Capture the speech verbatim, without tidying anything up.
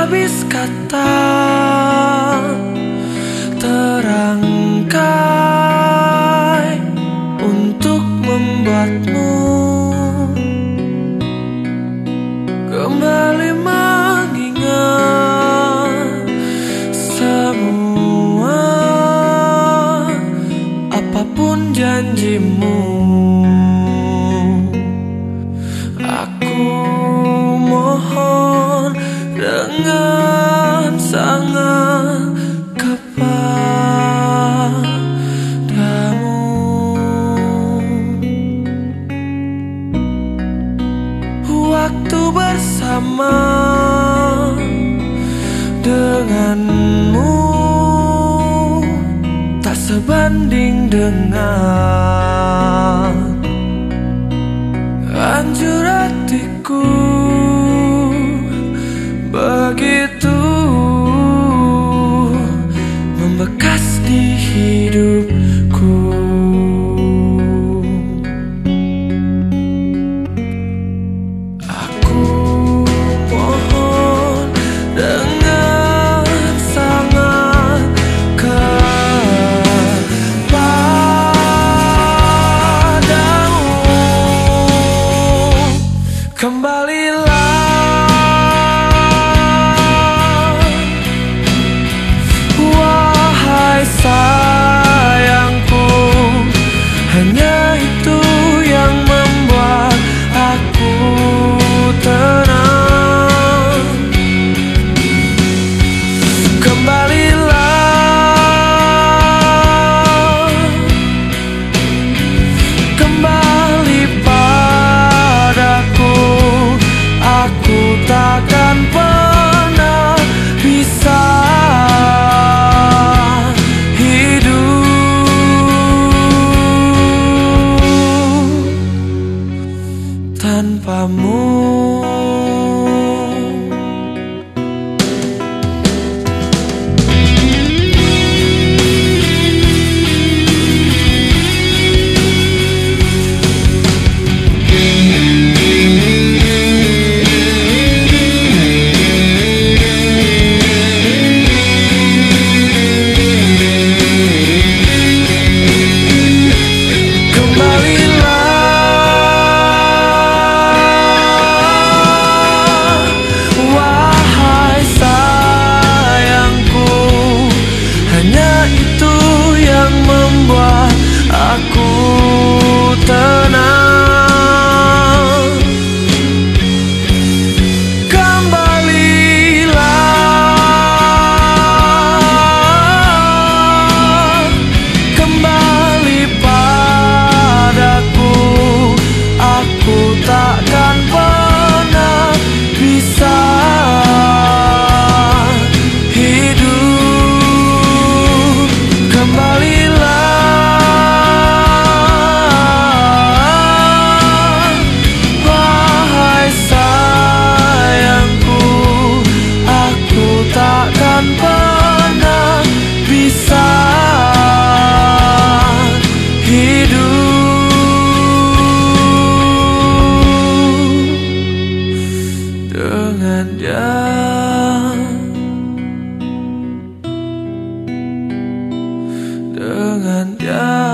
habis kata terangkai untuk membuatmu kembali mengingat semua apapun janjimu. Aku mohon dengan sangat kepadamu, waktu bersama denganmu tak sebanding dengan hancur hatiku. Begitu membekas di hidupku. Aku mohon dengan sangat kepadamu, kembalilah. Sayangku, hanya itu yang membuat aku tenang. Kembalilah, kembali padaku. Aku takkan pernah bisa tanpamu. Aku tenang. Kembalilah, kembali padaku. Aku takkan pernah bisa hidup. Kembalilah, takkan pernah bisa hidup dengan dia, dengan dia.